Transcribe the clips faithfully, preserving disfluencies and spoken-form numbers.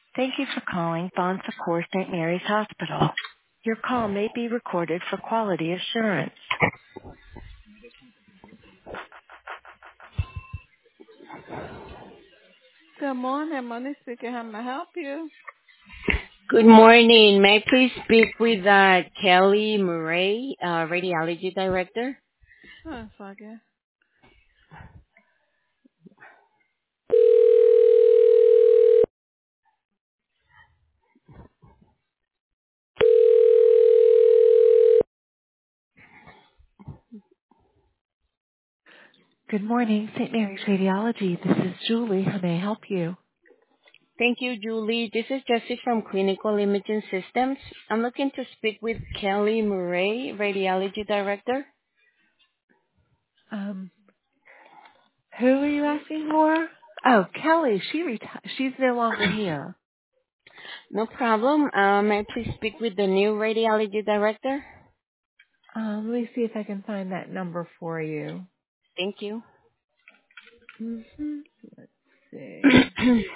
Thank you for calling Bon Secours Saint Mary's Hospital. Your call may be recorded for quality assurance. Good morning, Money speaking. How may I help you? Good morning. May I please speak with uh, Kelly Murray, uh, radiology director? One second. Good morning, Saint Mary's Radiology. This is Julie. How may I help you? Thank you, Julie. This is Jessie from Clinical Imaging Systems. I'm looking to speak with Kelly Murray, radiology director. Um, who are you asking for? Oh, Kelly. She reti- She's no longer here. No problem. Uh, may I please speak with the new radiology director? Um, let me see if I can find that number for you. Thank you. Mm-hmm. Let's see.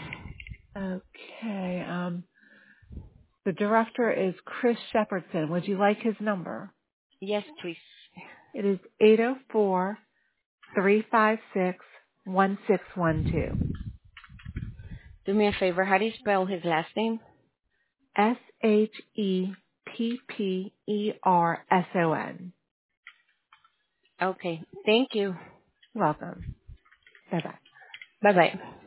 Okay. Um, the director is Chris Shepardson. Would you like his number? Yes, please. It is eight zero four three five six one six one two. Do me a favor. How do you spell his last name? S H E P P E R S O N. Okay. Thank you. Welcome. Bye bye. Bye-bye.